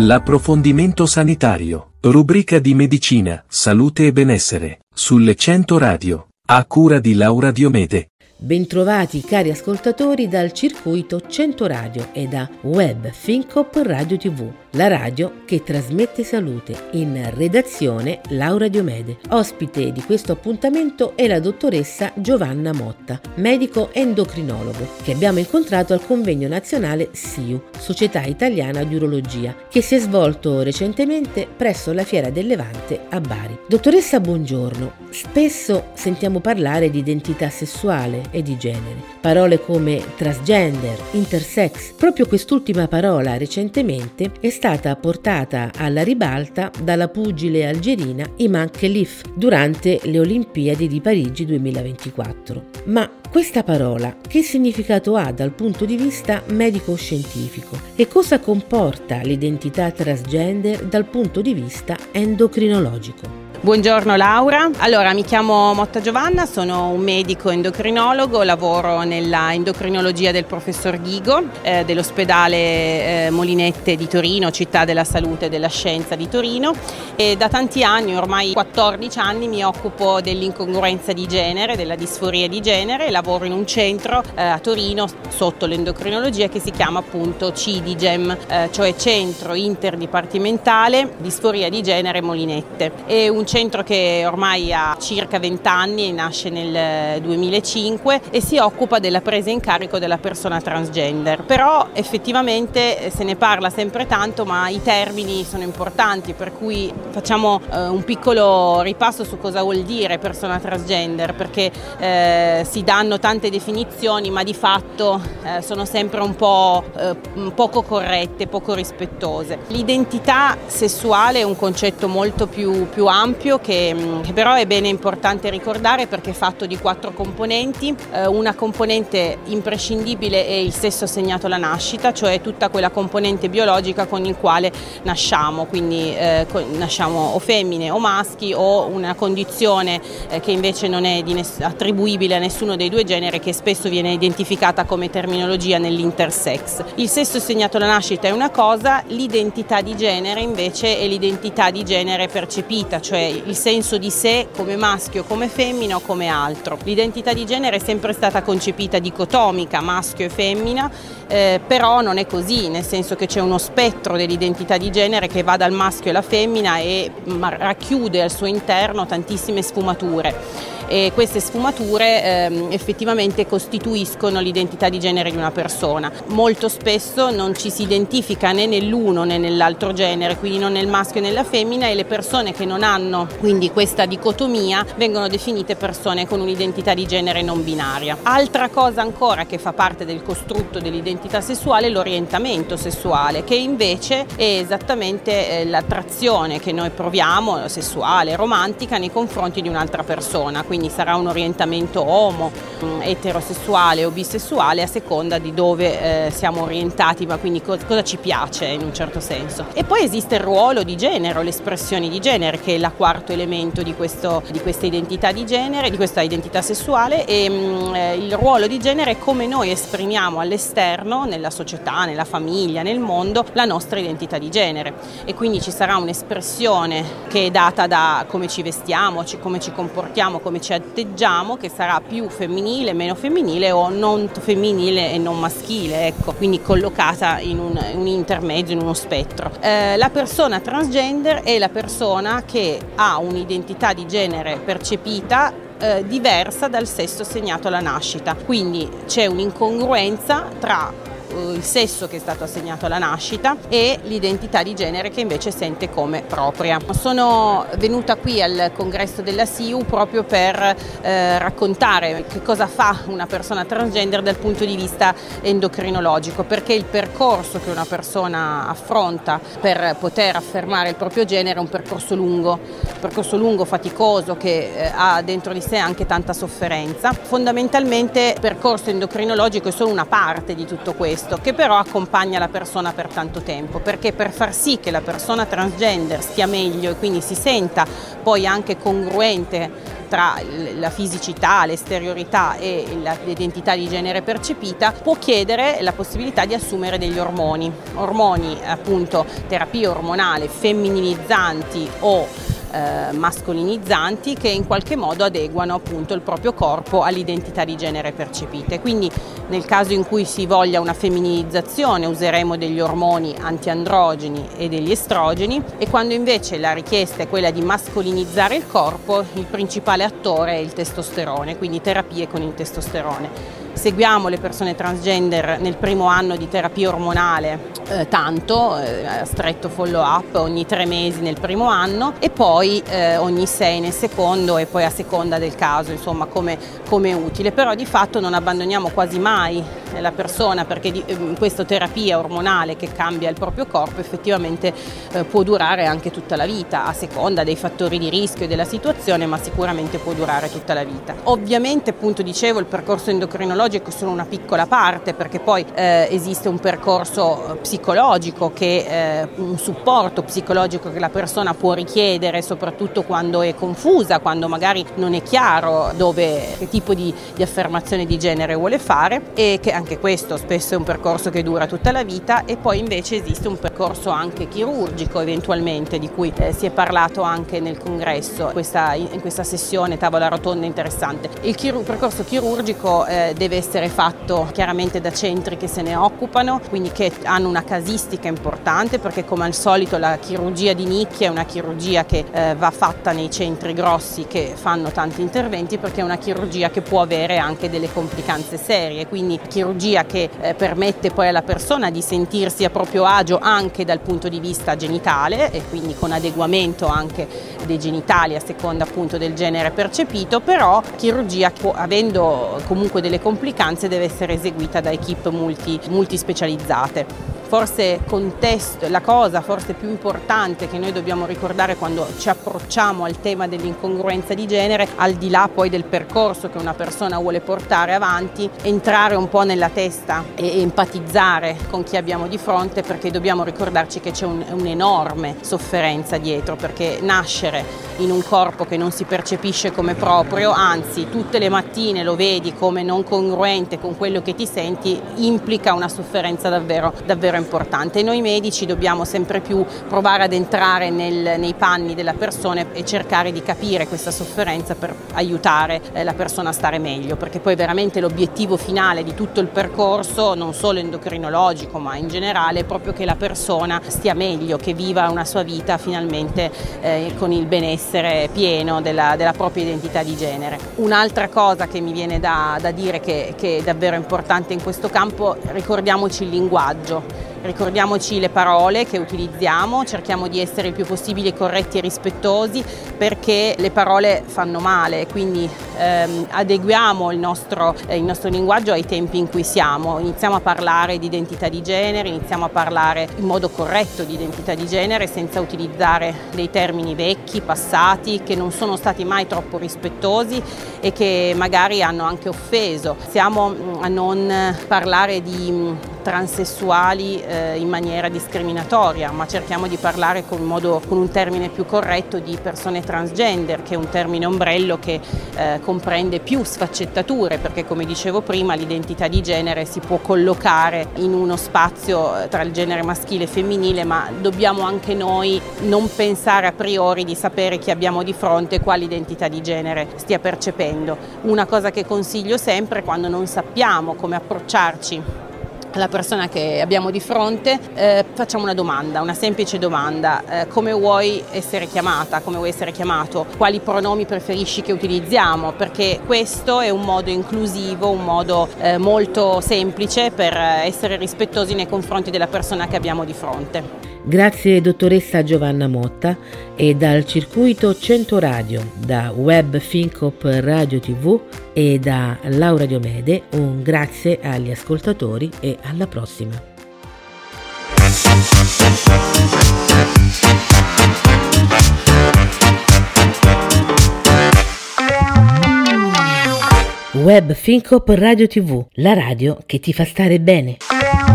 L'approfondimento sanitario, rubrica di medicina, salute e benessere, sulle 100 Radio, a cura di Laura Diomede. Bentrovati cari ascoltatori dal circuito 100 Radio e da Web Fincop Radio TV, la radio che trasmette salute. In redazione Laura Diomede. Ospite di questo appuntamento è la dottoressa Giovanna Motta, medico endocrinologo, che abbiamo incontrato al convegno nazionale SIU, Società Italiana di Urologia, che si è svolto recentemente presso la Fiera del Levante a Bari. Dottoressa, buongiorno. Spesso sentiamo parlare di identità sessuale e di genere, parole come transgender, intersex. Proprio quest'ultima parola recentemente è stata portata alla ribalta dalla pugile algerina Iman Khelif durante le Olimpiadi di Parigi 2024. Ma questa parola che significato ha dal punto di vista medico-scientifico e cosa comporta l'identità transgender dal punto di vista endocrinologico? Buongiorno Laura, allora mi chiamo Motta Giovanna, sono un medico endocrinologo, lavoro nella endocrinologia del professor Ghigo dell'ospedale Molinette di Torino, città della salute e della scienza di Torino, e da tanti anni, ormai 14 anni, mi occupo dell'incongruenza di genere, della disforia di genere, e lavoro in un centro a Torino sotto l'endocrinologia che si chiama appunto CIDIGEM, cioè Centro Interdipartimentale Disforia di Genere Molinette. È un centro che ormai ha circa 20 anni, nasce nel 2005 e si occupa della presa in carico della persona transgender. Però effettivamente se ne parla sempre tanto, ma i termini sono importanti, per cui facciamo un piccolo ripasso su cosa vuol dire persona transgender, perché si danno tante definizioni, ma di fatto sono sempre un po' poco corrette, poco rispettose. L'identità sessuale è un concetto molto più ampio che però è bene importante ricordare, perché è fatto di 4 componenti. Una componente imprescindibile è il sesso assegnato alla nascita, cioè tutta quella componente biologica con il quale nasciamo, quindi nasciamo o femmine o maschi, o una condizione che invece non è attribuibile a nessuno dei due generi, che spesso viene identificata come terminologia nell'intersex. Il sesso assegnato alla nascita è una cosa, l'identità di genere invece è l'identità di genere percepita, cioè il senso di sé come maschio, come femmina o come altro. L'identità di genere è sempre stata concepita dicotomica, maschio e femmina, però non è così, nel senso che c'è uno spettro dell'identità di genere che va dal maschio alla femmina e racchiude al suo interno tantissime sfumature. E queste sfumature effettivamente costituiscono l'identità di genere di una persona. Molto spesso non ci si identifica né nell'uno né nell'altro genere, quindi non nel maschio né nella femmina, e le persone che non hanno quindi questa dicotomia vengono definite persone con un'identità di genere non binaria. Altra cosa ancora che fa parte del costrutto dell'identità sessuale è l'orientamento sessuale, che invece è esattamente l'attrazione che noi proviamo, sessuale, romantica, nei confronti di un'altra persona. Quindi sarà un orientamento omo, eterosessuale o bisessuale a seconda di dove siamo orientati, ma quindi cosa ci piace in un certo senso. E poi esiste il ruolo di genere, l'espressione di genere, che è il quarto elemento di questa identità di genere, di questa identità sessuale, e il ruolo di genere è come noi esprimiamo all'esterno, nella società, nella famiglia, nel mondo, la nostra identità di genere. E quindi ci sarà un'espressione che è data da come ci vestiamo, come ci comportiamo, come ci atteggiamo, che sarà più femminile, meno femminile, o non femminile e non maschile, ecco, quindi collocata in un intermezzo, in uno spettro. La persona transgender è la persona che ha un'identità di genere percepita diversa dal sesso assegnato alla nascita, quindi c'è un'incongruenza tra il sesso che è stato assegnato alla nascita e l'identità di genere che invece sente come propria. Sono venuta qui al congresso della SIU proprio per raccontare che cosa fa una persona transgender dal punto di vista endocrinologico, perché il percorso che una persona affronta per poter affermare il proprio genere è un percorso lungo, faticoso, che ha dentro di sé anche tanta sofferenza. Fondamentalmente il percorso endocrinologico è solo una parte di tutto questo, che però accompagna la persona per tanto tempo, perché per far sì che la persona transgender stia meglio e quindi si senta poi anche congruente tra la fisicità, l'esteriorità e l'identità di genere percepita, può chiedere la possibilità di assumere degli ormoni, appunto terapie ormonali femminilizzanti o mascolinizzanti, che in qualche modo adeguano appunto il proprio corpo all'identità di genere percepite. Quindi nel caso in cui si voglia una femminilizzazione useremo degli ormoni antiandrogeni e degli estrogeni, e quando invece la richiesta è quella di mascolinizzare il corpo, il principale attore è il testosterone, quindi terapie con il testosterone. Seguiamo le persone transgender nel primo anno di terapia ormonale stretto follow up ogni 3 mesi nel primo anno e poi ogni 6 nel secondo, e poi a seconda del caso, insomma, come utile. Però di fatto non abbandoniamo quasi mai la persona, perché questa terapia ormonale che cambia il proprio corpo effettivamente può durare anche tutta la vita, a seconda dei fattori di rischio e della situazione, ma sicuramente può durare tutta la vita. Ovviamente, appunto dicevo, il percorso endocrinologico è solo una piccola parte, perché poi esiste un percorso psicologico, un supporto psicologico che la persona può richiedere, soprattutto quando è confusa, quando magari non è chiaro che tipo di affermazione di genere vuole fare, e che anche questo spesso è un percorso che dura tutta la vita. E poi invece esiste un percorso anche chirurgico eventualmente, di cui si è parlato anche nel congresso, in questa sessione tavola rotonda interessante. Il percorso chirurgico deve essere fatto chiaramente da centri che se ne occupano, quindi che hanno una casistica importante, perché come al solito la chirurgia di nicchia è una chirurgia che va fatta nei centri grossi che fanno tanti interventi, perché è una chirurgia che può avere anche delle complicanze serie, quindi chirurgia che permette poi alla persona di sentirsi a proprio agio anche dal punto di vista genitale, e quindi con adeguamento anche dei genitali a seconda appunto del genere percepito, però chirurgia che avendo comunque delle complicanze deve essere eseguita da equip multispecializzate. Forse la cosa forse più importante che noi dobbiamo ricordare quando ci approcciamo al tema dell'incongruenza di genere, al di là poi del percorso che una persona vuole portare avanti, entrare un po' nella testa e empatizzare con chi abbiamo di fronte, perché dobbiamo ricordarci che c'è un'enorme sofferenza dietro, perché nascere in un corpo che non si percepisce come proprio, anzi tutte le mattine lo vedi come non congruente con quello che ti senti, implica una sofferenza davvero importante. E noi medici dobbiamo sempre più provare ad entrare nei panni della persona e cercare di capire questa sofferenza per aiutare la persona a stare meglio, perché poi veramente l'obiettivo finale di tutto il percorso, non solo endocrinologico ma in generale, è proprio che la persona stia meglio, che viva una sua vita finalmente con il benessere pieno della propria identità di genere. Un'altra cosa che mi viene da dire che è davvero importante in questo campo: ricordiamoci il linguaggio. Ricordiamoci le parole che utilizziamo, cerchiamo di essere il più possibile corretti e rispettosi, perché le parole fanno male, quindi adeguiamo il nostro linguaggio ai tempi in cui siamo. Iniziamo a parlare di identità di genere, iniziamo a parlare in modo corretto di identità di genere, senza utilizzare dei termini vecchi, passati, che non sono stati mai troppo rispettosi e che magari hanno anche offeso. Iniziamo a non parlare di transessuali in maniera discriminatoria, ma cerchiamo di parlare con un termine più corretto di persone transgender, che è un termine ombrello che comprende più sfaccettature, perché come dicevo prima l'identità di genere si può collocare in uno spazio tra il genere maschile e femminile, ma dobbiamo anche noi non pensare a priori di sapere chi abbiamo di fronte e quale identità di genere stia percependo. Una cosa che consiglio sempre, quando non sappiamo come approcciarci alla persona che abbiamo di fronte, facciamo una semplice domanda: come vuoi essere chiamata, come vuoi essere chiamato, quali pronomi preferisci che utilizziamo, perché questo è un modo inclusivo, un modo molto semplice per essere rispettosi nei confronti della persona che abbiamo di fronte. Grazie dottoressa Giovanna Motta, e dal circuito 100 Radio, da Web FinCop Radio TV e da Laura Diomede un grazie agli ascoltatori e alla prossima. Web FinCop Radio TV, la radio che ti fa stare bene.